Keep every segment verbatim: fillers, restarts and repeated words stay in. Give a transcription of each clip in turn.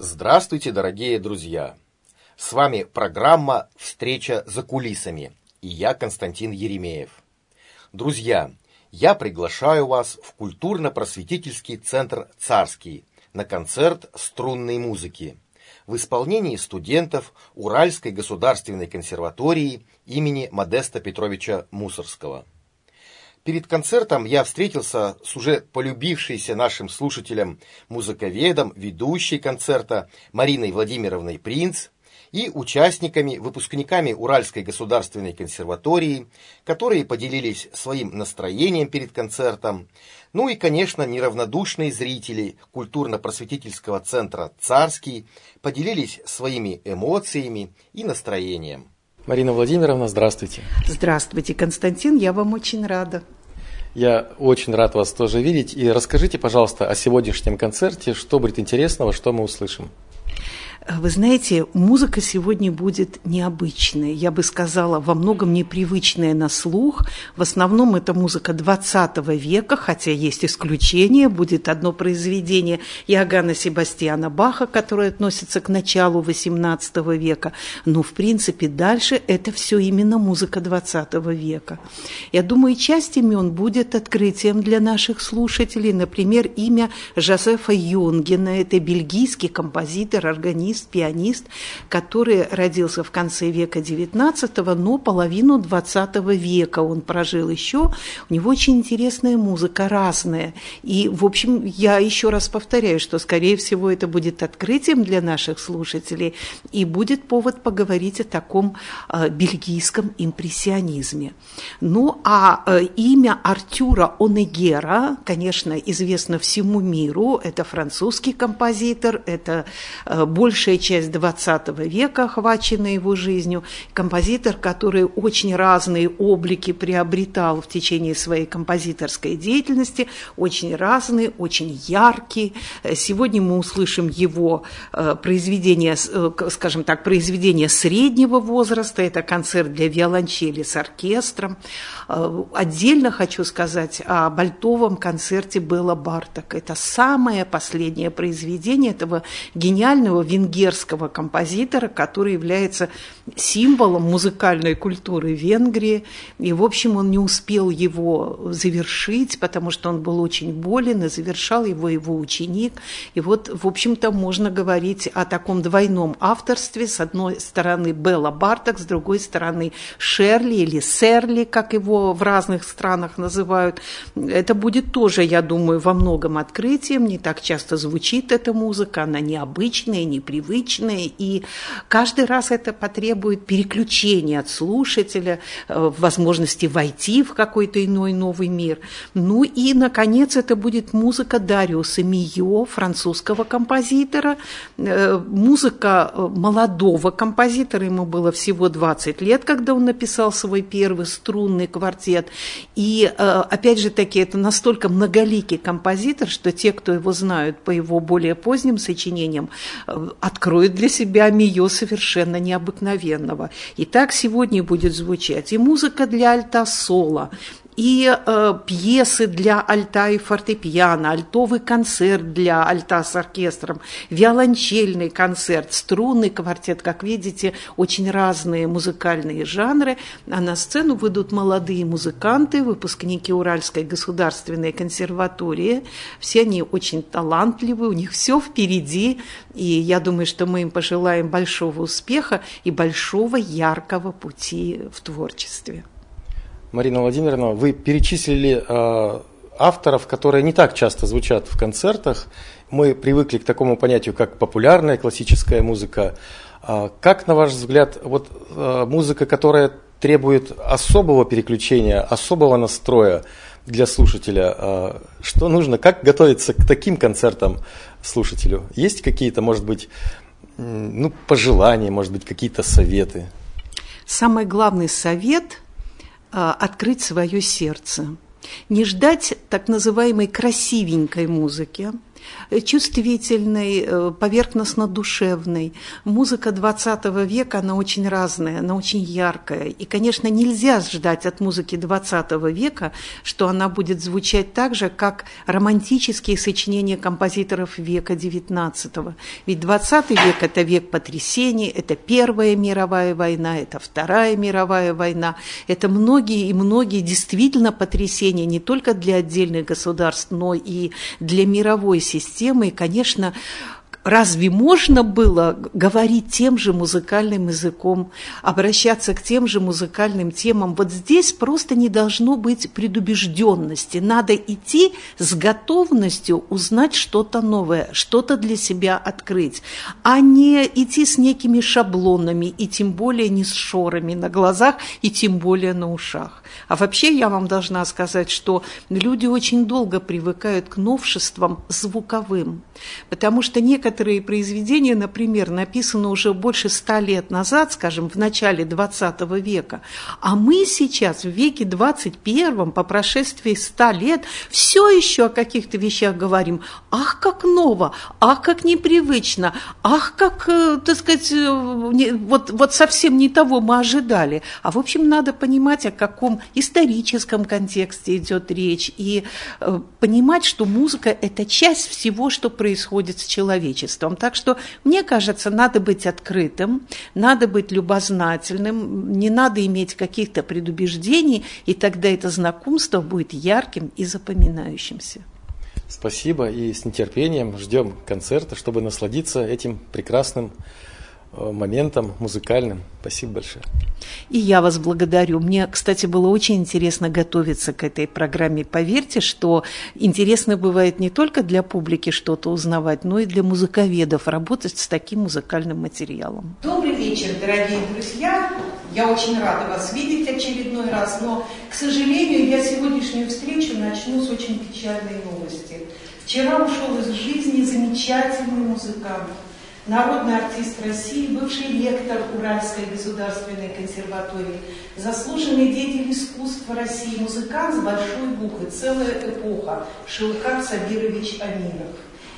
Здравствуйте, дорогие друзья! С вами программа «Встреча за кулисами» и я, Константин Еремеев. Друзья, я приглашаю вас в культурно-просветительский центр «Царский» на концерт струнной музыки в исполнении студентов Уральской государственной консерватории имени Модеста Петровича Мусоргского. Перед концертом я встретился с уже полюбившейся нашим слушателям музыковедом, ведущей концерта Мариной Владимировной Принц и участниками, выпускниками Уральской государственной консерватории, которые поделились своим настроением перед концертом, ну и, конечно, неравнодушные зрители культурно-просветительского центра «Царский» поделились своими эмоциями и настроением. Марина Владимировна, здравствуйте. Здравствуйте, Константин, я вам очень рада. Я очень рад вас тоже видеть. И расскажите, пожалуйста, о сегодняшнем концерте, что будет интересного, что мы услышим. Вы знаете, музыка сегодня будет необычная, я бы сказала, во многом непривычная на слух. В основном это музыка двадцатого века, хотя есть исключения. Будет одно произведение Иоганна Себастьяна Баха, которое относится к началу восемнадцатого века. Но, в принципе, дальше это все именно музыка двадцатого века. Я думаю, часть имен будет открытием для наших слушателей. Например, имя Жозефа Юнгена. Это бельгийский композитор, органист, пианист, который родился в конце века девятнадцатого, но половину двадцатого века он прожил еще. У него очень интересная музыка, разная. И, в общем, я еще раз повторяю, что, скорее всего, это будет открытием для наших слушателей и будет повод поговорить о таком э, бельгийском импрессионизме. Ну, а э, имя Артюра Онегера, конечно, известно всему миру. Это французский композитор, это э, большая часть двадцатого века, охваченная его жизнью. Композитор, который очень разные облики приобретал в течение своей композиторской деятельности, очень разные, очень яркие. Сегодня мы услышим его произведение, скажем так, произведение среднего возраста. Это концерт для виолончели с оркестром. Отдельно хочу сказать о бальтовом концерте Бела Барток. Это самое последнее произведение этого гениального венгерского композитора, который является символом музыкальной культуры Венгрии. И, в общем, он не успел его завершить, потому что он был очень болен, и завершал его его ученик. И вот, в общем-то, можно говорить о таком двойном авторстве. С одной стороны Бела Барток, с другой стороны Шерли или Серли, как его в разных странах называют. Это будет тоже, я думаю, во многом открытием. Не так часто звучит эта музыка, она необычная, непривычная, и каждый раз это потребует переключения от слушателя, возможности войти в какой-то иной новый мир. Ну и, наконец, это будет музыка Дариуса Мийо, французского композитора, музыка молодого композитора, ему было всего двадцать лет, когда он написал свой первый струнный квартет. И, опять же таки, это настолько многоликий композитор, что те, кто его знают по его более поздним сочинениям, откроют для себя Мийо совершенно необыкновенного. Итак, сегодня будет звучать и музыка для альта-соло, и э, пьесы для альта и фортепиано, альтовый концерт для альта с оркестром, виолончельный концерт, струнный квартет. Как видите, очень разные музыкальные жанры. А на сцену выйдут молодые музыканты, выпускники Уральской государственной консерватории. Все они очень талантливые, у них все впереди. И я думаю, что мы им пожелаем большого успеха и большого яркого пути в творчестве. Марина Владимировна, вы перечислили э, авторов, которые не так часто звучат в концертах. Мы привыкли к такому понятию, как популярная классическая музыка. Э, как, на ваш взгляд, вот э, музыка, которая требует особого переключения, особого настроя для слушателя, э, что нужно, как готовиться к таким концертам слушателю? Есть какие-то, может быть, ну, пожелания, может быть, какие-то советы? Самый главный совет – открыть свое сердце. Не ждать так называемой красивенькой музыки, чувствительной, поверхностно-душевной. Музыка двадцатого века, она очень разная, она очень яркая. И, конечно, нельзя ждать от музыки двадцатого века, что она будет звучать так же, как романтические сочинения композиторов века девятнадцатого. Ведь двадцатый век – это век потрясений, это Первая мировая война, это Вторая мировая война. Это многие и многие действительно потрясения не только для отдельных государств, но и для мировой системы. И, конечно, разве можно было говорить тем же музыкальным языком, обращаться к тем же музыкальным темам? Вот здесь просто не должно быть предубежденности. Надо идти с готовностью узнать что-то новое, что-то для себя открыть, а не идти с некими шаблонами, и тем более не с шорами на глазах, и тем более на ушах. А вообще я вам должна сказать, что люди очень долго привыкают к новшествам звуковым, потому что некоторые произведения, например, написаны уже больше ста лет назад, скажем, в начале двадцатого века, а мы сейчас в веке двадцать первом, по прошествии ста лет, все еще о каких-то вещах говорим. Ах, как ново, ах, как непривычно, ах, как, так сказать, вот, вот совсем не того мы ожидали. А в общем, надо понимать, о каком историческом контексте идет речь, и э, понимать, что музыка – это часть всего, что происходит с человечеством. Так что, мне кажется, надо быть открытым, надо быть любознательным, не надо иметь каких-то предубеждений, и тогда это знакомство будет ярким и запоминающимся. Спасибо, и с нетерпением ждем концерта, чтобы насладиться этим прекрасным моментом музыкальным. Спасибо большое. И я вас благодарю. Мне, кстати, было очень интересно готовиться к этой программе. Поверьте, что интересно бывает не только для публики что-то узнавать, но и для музыковедов работать с таким музыкальным материалом. Добрый вечер, дорогие друзья. Я очень рада вас видеть очередной раз, но, к сожалению, я сегодняшнюю встречу начну с очень печальной новости. Вчера ушел из жизни замечательный музыкант, народный артист России, бывший ректор Уральской государственной консерватории, заслуженный деятель искусства России, музыкант с большой буквы, целая эпоха, Шаукат Сабирович Амиров.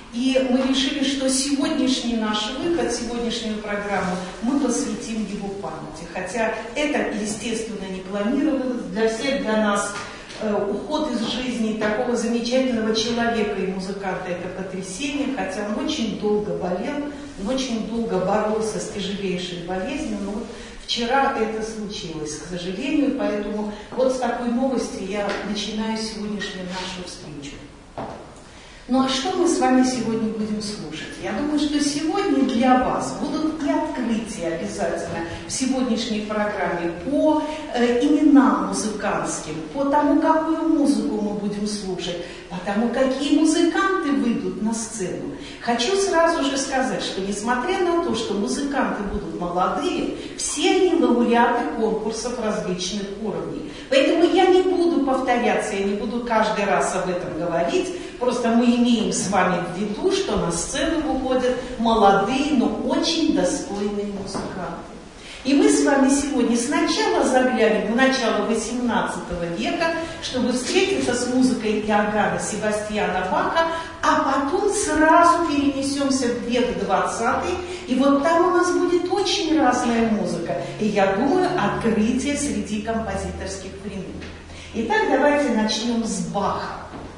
И мы решили, что сегодняшний наш выход, сегодняшнюю программу мы посвятим его памяти. Хотя это, естественно, не планировалось для всех, для нас. Уход из жизни такого замечательного человека и музыканта – это потрясение, хотя он очень долго болел, он очень долго боролся с тяжелейшей болезнью, но вот вчера это случилось, к сожалению, поэтому вот с такой новости я начинаю сегодняшнюю нашу встречу. Ну а что мы с вами сегодня будем слушать? Я думаю, что сегодня для вас будут и открытия обязательно в сегодняшней программе по э, именам музыкантским, по тому, какую музыку мы будем слушать, по тому, какие музыканты выйдут на сцену. Хочу сразу же сказать, что несмотря на то, что музыканты будут молодые, все они лауреаты конкурсов различных уровней. Поэтому я не буду повторяться, я не буду каждый раз об этом говорить. Просто мы имеем с вами в виду, что на сцену выходят молодые, но очень достойные музыканты. И мы с вами сегодня сначала заглянем в начало восемнадцатого века, чтобы встретиться с музыкой Иоганна Себастьяна Баха, а потом сразу перенесемся в век двадцатый, и вот там у нас будет очень разная музыка, и я думаю, открытие среди композиторских времен. Итак, давайте начнем с Баха.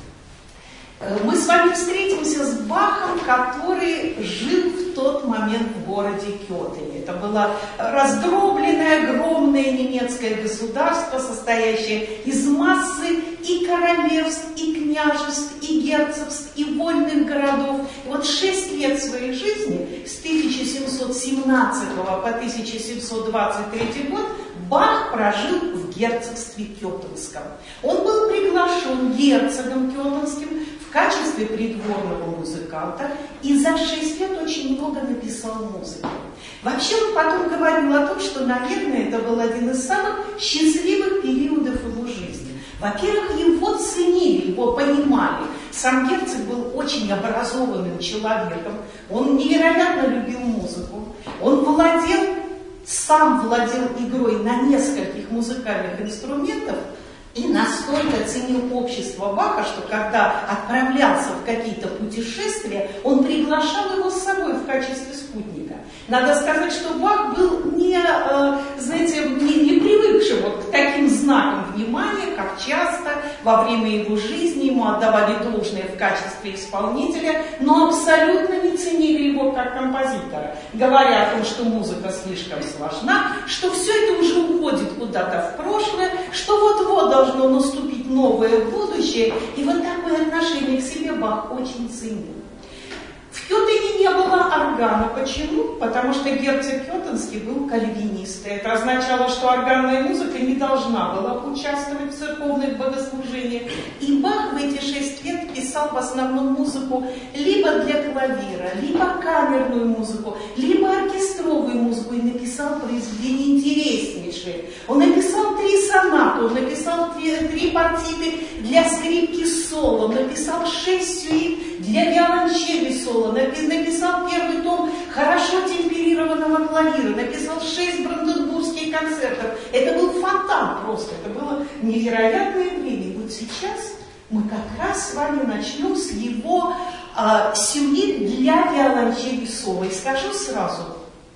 Мы с вами встретимся с Бахом, который жил в тот момент в городе Кёльне. Это было раздробленное, огромное немецкое государство, состоящее из массы и королевств, и княжеств, и герцогств, и вольных городов. И вот шесть лет своей жизни, с тысяча семьсот семнадцатого по тысяча семьсот двадцать третий год, Бах прожил в герцогстве Кёльнском. Он был приглашен герцогом Кёльнским в качестве придворного музыканта и за шесть лет очень много написал музыки. Вообще он потом говорил о том, что, наверное, это был один из самых счастливых периодов его жизни. Во-первых, его ценили, его понимали. Сам герцог был очень образованным человеком, он невероятно любил музыку, он владел, сам владел игрой на нескольких музыкальных инструментах и настолько ценил общество Баха, что когда отправлялся в какие-то путешествия, он приглашал его с собой в качестве спутника. Надо сказать, что Бах был не, э, знаете, не, не привыкший вот к таким знакам внимания, как часто во время его жизни ему отдавали должное в качестве исполнителя, но абсолютно не ценили его как композитора, говоря о том, что музыка слишком сложна, что все это уже уходит куда-то в прошлое, что вот-вот должно наступить новое будущее, и вот такое отношение к себе Бах очень ценил. В Кётене не было органа. Почему? Потому что герцог Кётенский был кальвинист. Это означало, что органная музыка не должна была участвовать в церковных богослужениях. И Бах в эти шесть лет писал в основном музыку либо для клавира, либо камерную музыку, либо оркестровую музыку. И написал произведения интереснейшие. Он написал три сонаты, он написал три, три партиты для скрипки соло, он написал шесть сюит для виолончели соло, написал первый том хорошо темперированного клавира, написал шесть бранденбургских концертов. Это был фонтан просто, это было невероятное время. И вот сейчас мы как раз с вами начнем с его э, сюит для виолончели соло. И скажу сразу,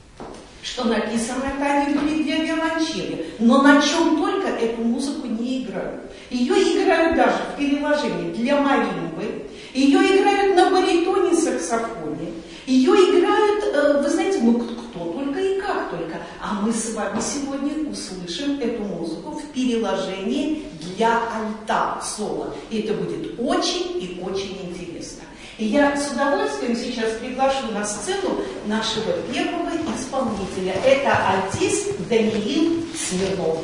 что написано это не будет для виолончели, но на чем только эту музыку не играют. Ее играют даже в переложении для маримбы, ее играют на баритоне саксофоне, ее играют, вы знаете, ну кто только и как только. А мы с вами сегодня услышим эту музыку в переложении для альта соло. И это будет очень и очень интересно. И я с удовольствием сейчас приглашу на сцену нашего первого исполнителя. Это альтист Даниил Смирнов.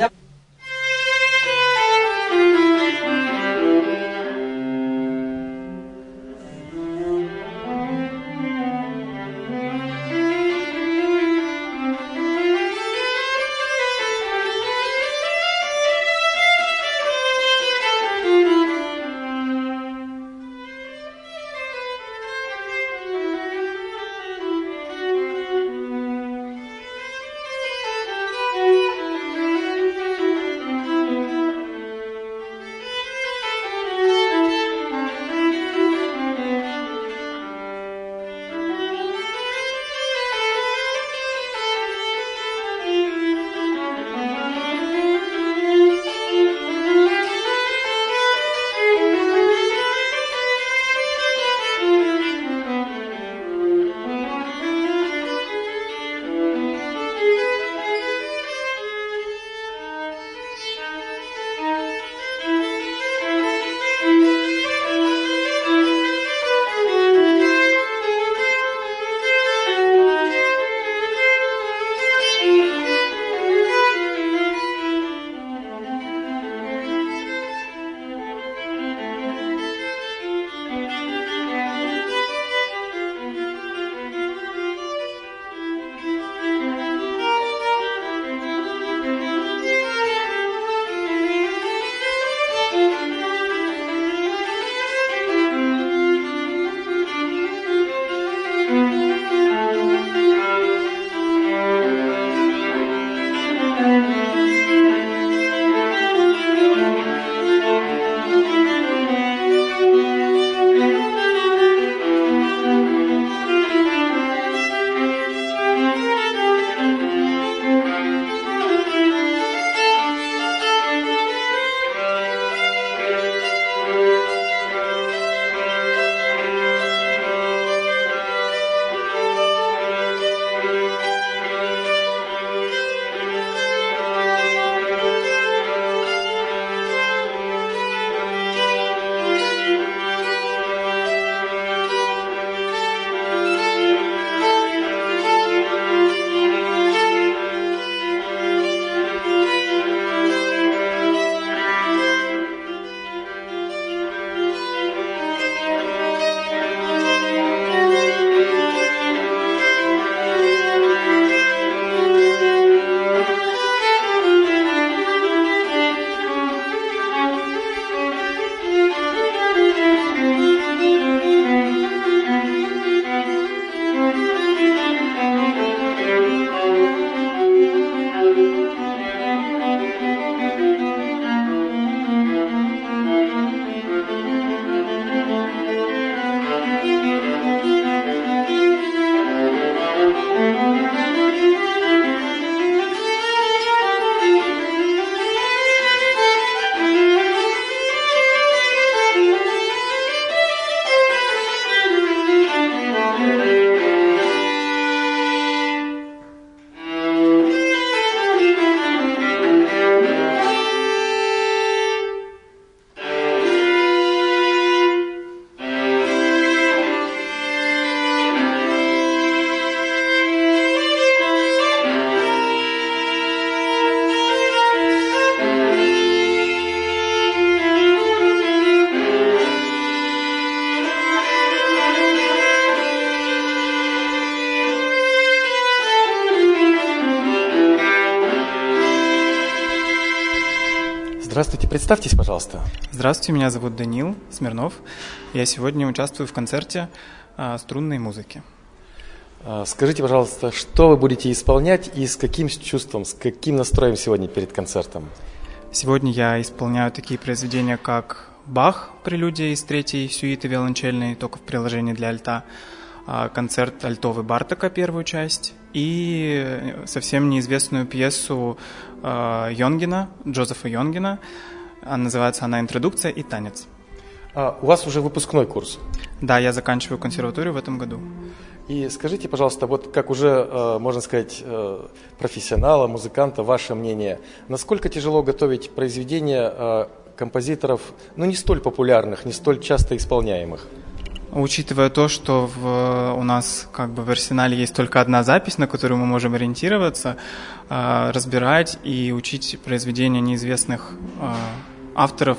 Thank you. Здравствуйте, представьтесь, пожалуйста. Здравствуйте, меня зовут Данил Смирнов. Я сегодня участвую в концерте а, струнной музыки. Скажите, пожалуйста, что вы будете исполнять и с каким чувством, с каким настроем сегодня перед концертом? Сегодня я исполняю такие произведения, как «Бах», прелюдия из третьей сюиты виолончельной, только в приложении для альта, концерт альтовый Бартака, первую часть, и совсем неизвестную пьесу Йонгена, Джозефа Йонгена. Называется она «Интродукция и танец». А у вас уже выпускной курс? Да, я заканчиваю консерваторию в этом году. И скажите, пожалуйста, вот как уже, можно сказать, профессионала, музыканта, ваше мнение, насколько тяжело готовить произведения композиторов, ну, не столь популярных, не столь часто исполняемых? Учитывая то, что в, у нас как бы в арсенале есть только одна запись, на которую мы можем ориентироваться, э, разбирать и учить произведения неизвестных э, авторов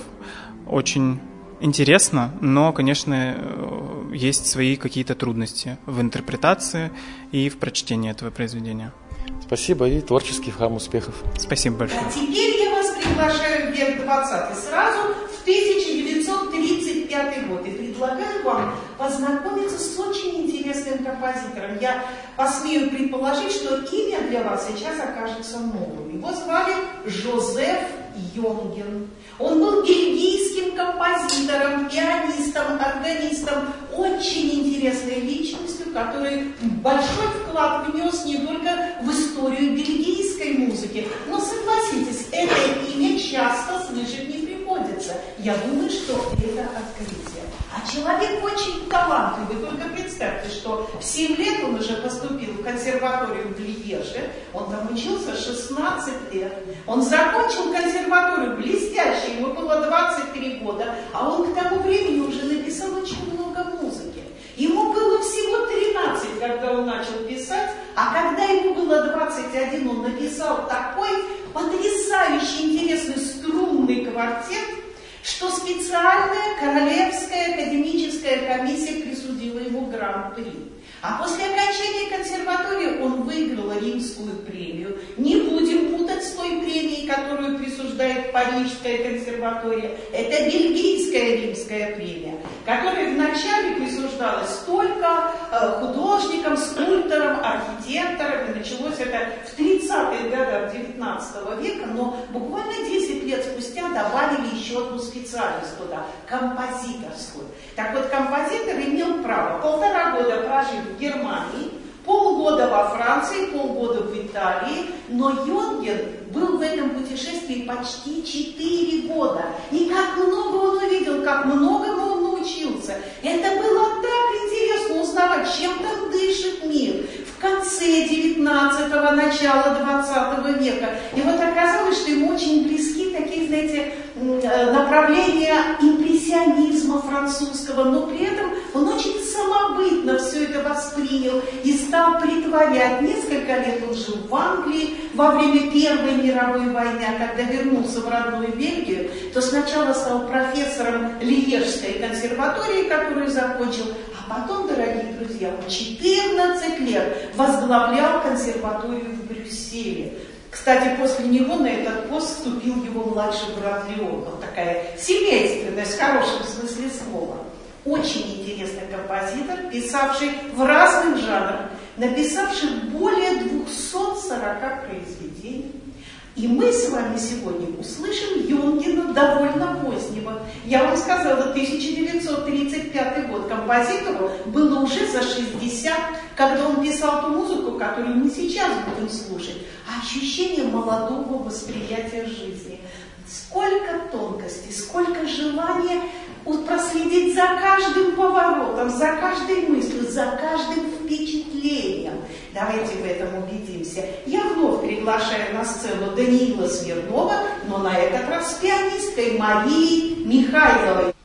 очень интересно, но, конечно, есть свои какие-то трудности в интерпретации и в прочтении этого произведения. Спасибо и творческих вам успехов. Спасибо большое. А теперь я вас приглашаю в век двадцатый, сразу в тысяча девятьсот тридцать пятый год, и предлагаю вам познакомиться с очень интересным композитором. Я посмею предположить, что имя для вас сейчас окажется новым. Его звали Жозеф Йонген. Он был бельгийским композитором, пианистом, органистом, очень интересной личностью, который большой вклад внес не только в историю бельгийской музыки, но, согласитесь, это имя часто слышать не приходится. Я думаю, что это открытие. А человек очень талантливый. Только представьте, что в семь лет он уже поступил в консерваторию в Льеже. Он там учился шестнадцать лет. Он закончил консерваторию блестяще, ему было двадцать три года, а он к тому времени уже написал очень много музыки. Ему было всего тринадцать, когда он начал писать, а когда ему было двадцать один, он написал такой потрясающий интересный струнный квартет, что специальная Королевская академическая комиссия присудила ему гран-при. А после окончания консерватории он выиграл Римскую премию. Не будем путать с той премией, которую присуждает Парижская консерватория. Это бельгийская Римская премия, которая вначале присуждалась только художникам, скульпторам, архитекторам. И началось это в тридцатых годах девятнадцатого века, но буквально десять лет спустя добавили еще одну специальность туда – композиторскую. Так вот, композитор имел право полтора года прожить в Германии, полгода во Франции, полгода в Италии, но Йонген был в этом путешествии почти четыре года. И как много он увидел, как многому он научился. Это было так интересно узнавать, чем там дышит мир в конце девятнадцатого, начала двадцатого века. И вот оказалось, что ему очень близки такие, знаете, направления импрессионизма французского, но при этом он очень самобытно все это воспринял и стал притворять. Несколько лет он жил в Англии во время Первой мировой войны, а когда вернулся в родную Бельгию, то сначала стал профессором Льежской консерватории, которую закончил, а потом, дорогие друзья, он четырнадцать лет возглавлял консерваторию в Брюсселе. Кстати, после него на этот пост вступил его младший брат Леон. Вот такая семейственность в хорошем смысле слова. Очень интересный композитор, писавший в разных жанрах, написавший более двухсот сорока произведений. И мы с вами сегодня услышим Йонгена довольно позднего. Я вам сказала, тысяча девятьсот тридцать пятый год. Композитору было уже за шестьдесят, когда он писал ту музыку, которую мы сейчас будем слушать. А ощущение молодого восприятия жизни. Сколько тонкостей, сколько желания проследить за каждым поворотом, за каждой мыслью, за каждым впечатлением. Давайте в этом убедимся. Я вновь приглашаю на сцену Даниила Смирнова, но на этот раз с пианисткой Марией Михайловой.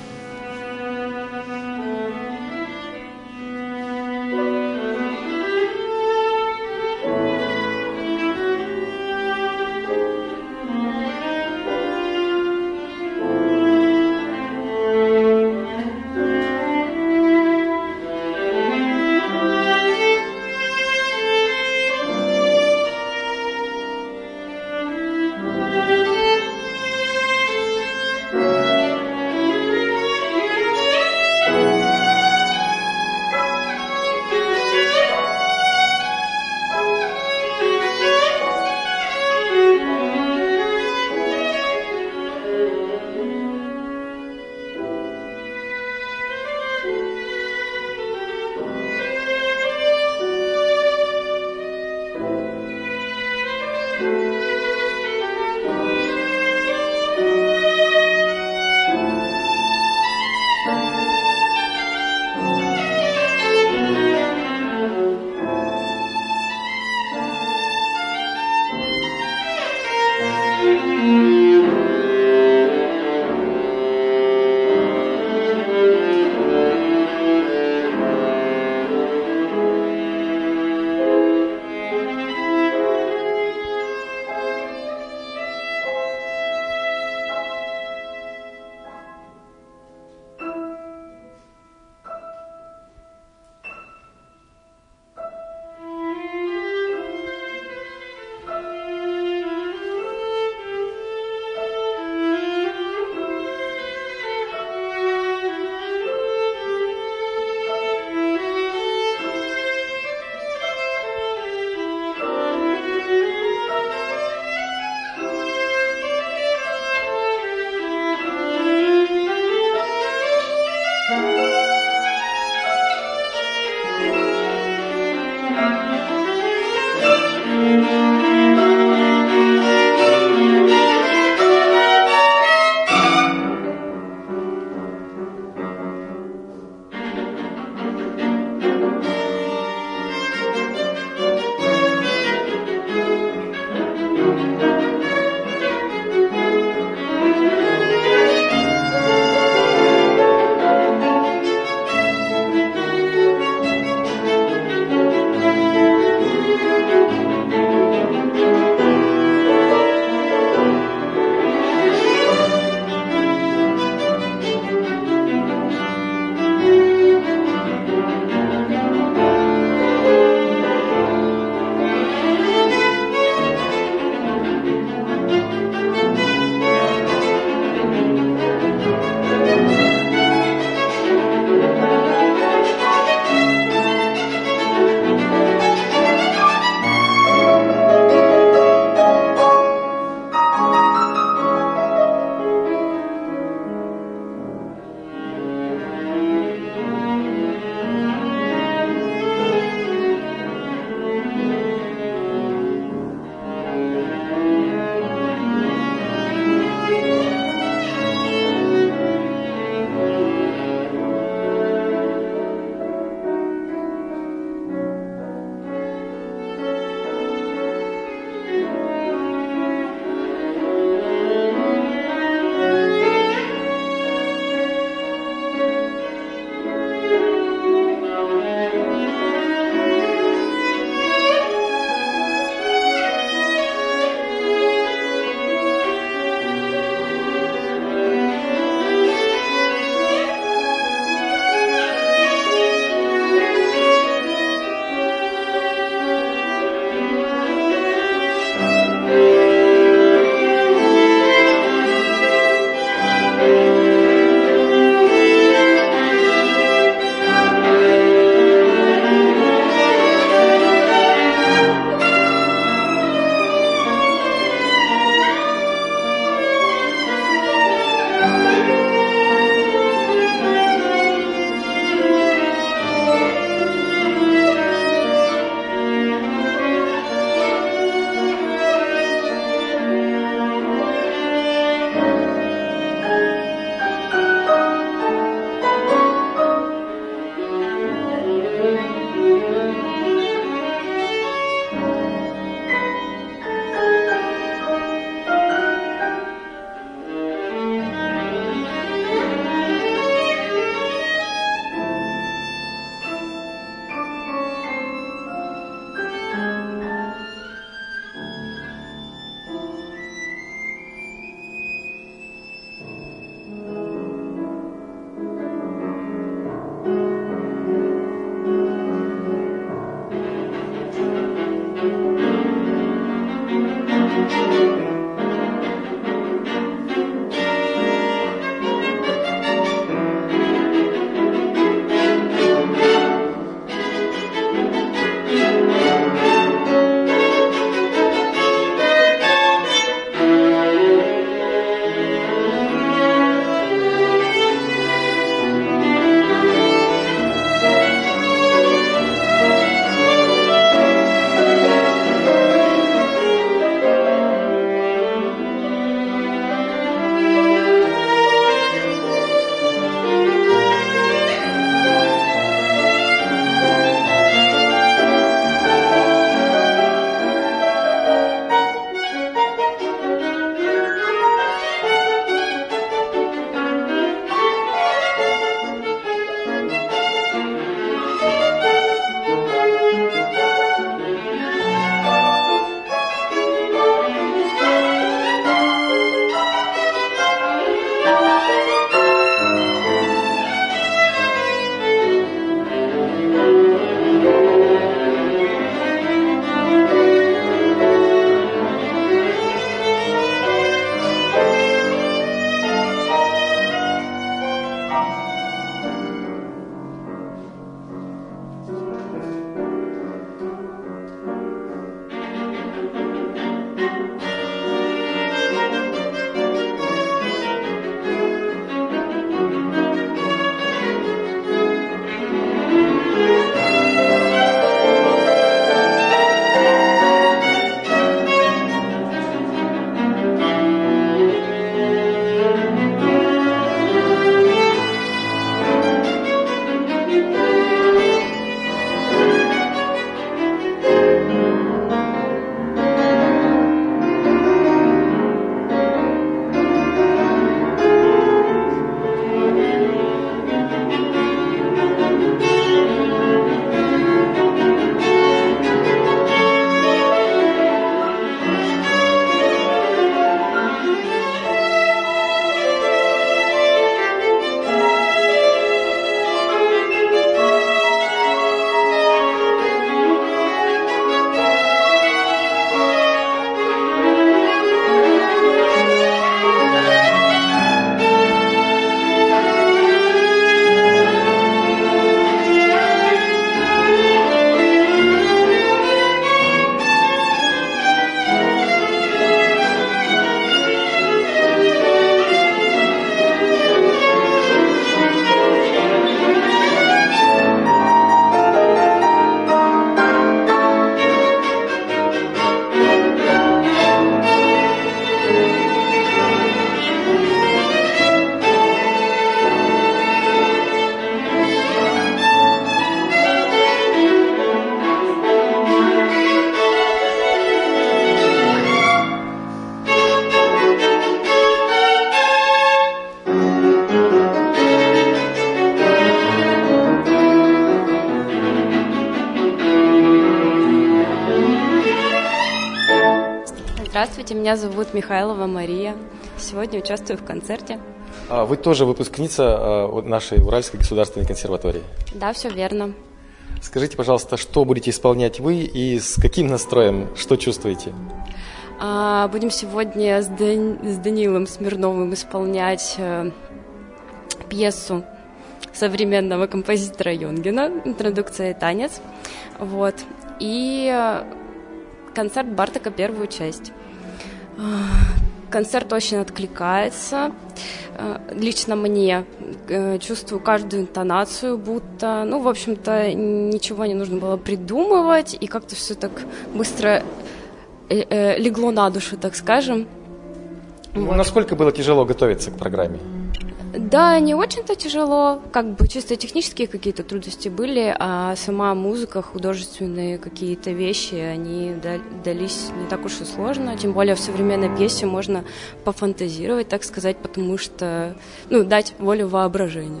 Здравствуйте, меня зовут Михайлова Мария. Сегодня участвую в концерте. А вы тоже выпускница нашей Уральской государственной консерватории? Да, все верно. Скажите, пожалуйста, что будете исполнять вы и с каким настроем, что чувствуете? А, будем сегодня с, Дан... с Данилом Смирновым исполнять э, пьесу современного композитора Юнгена «Интродукция и танец». Вот. И э, концерт Бартока, первую часть. Концерт очень откликается. Лично мне чувствую каждую интонацию, будто, ну, в общем-то, ничего не нужно было придумывать, и как-то все так быстро легло на душу, так скажем. Вот. Насколько было тяжело готовиться к программе? Да, не очень-то тяжело, как бы чисто технические какие-то трудности были, а сама музыка, художественные какие-то вещи, они дались не так уж и сложно, тем более в современной пьесе можно пофантазировать, так сказать, потому что, ну, дать волю воображению.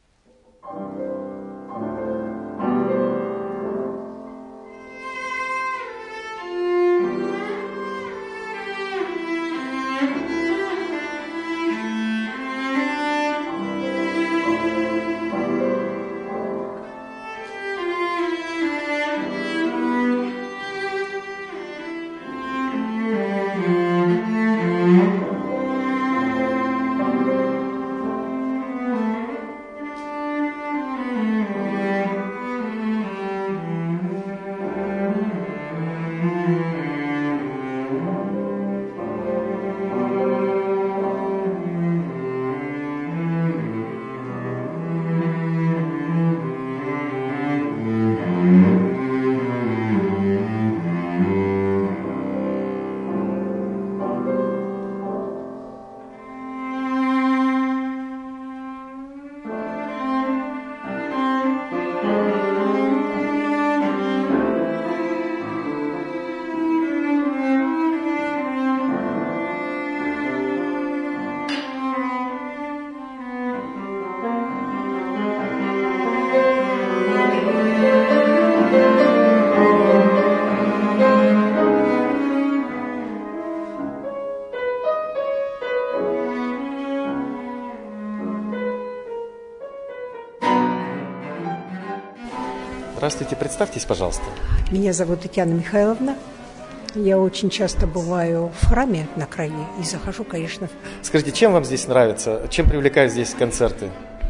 Здравствуйте, представьтесь, пожалуйста. Меня зовут Татьяна Михайловна. Я очень часто бываю в храме на Крайне и захожу, конечно. Скажите, чем вам здесь нравится? Чем привлекают здесь концерты?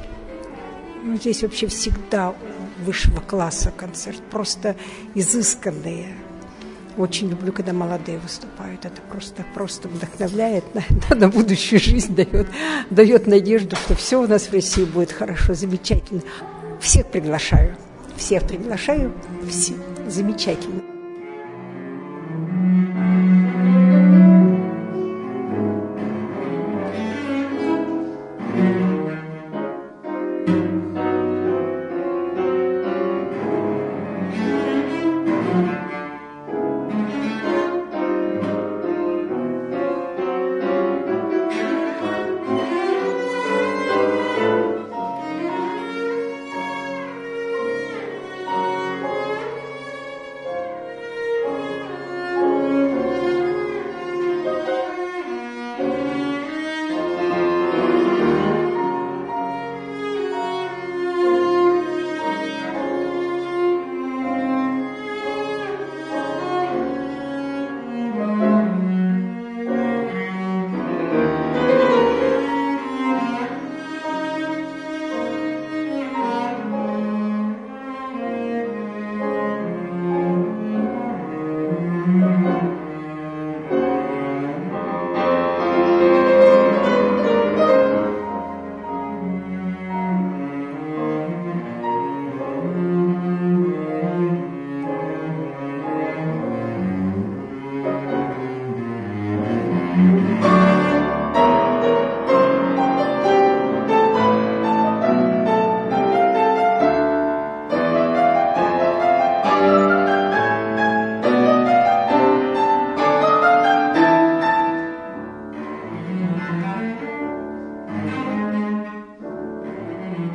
Ну, здесь вообще всегда высшего класса концерт, просто изысканные. Очень люблю, когда молодые выступают. Это просто, просто вдохновляет на, на будущую жизнь, дает, дает надежду, что все у нас в России будет хорошо, замечательно. Всех приглашаю. Всех приглашаю. Все. Замечательно.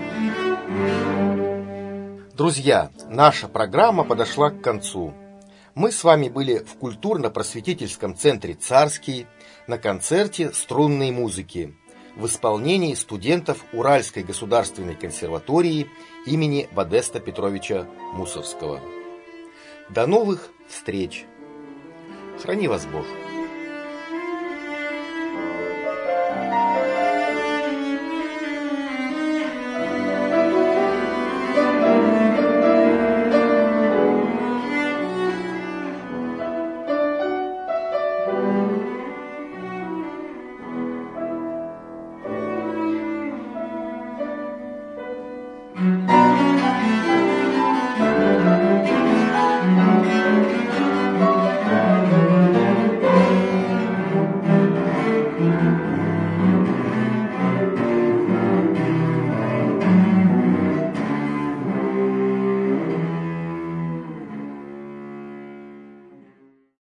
Друзья, наша программа подошла к концу. Мы с вами были в культурно-просветительском центре «Царский» на концерте струнной музыки в исполнении студентов Уральской государственной консерватории имени Модеста Петровича Мусоргского. До новых встреч! Храни вас Бог!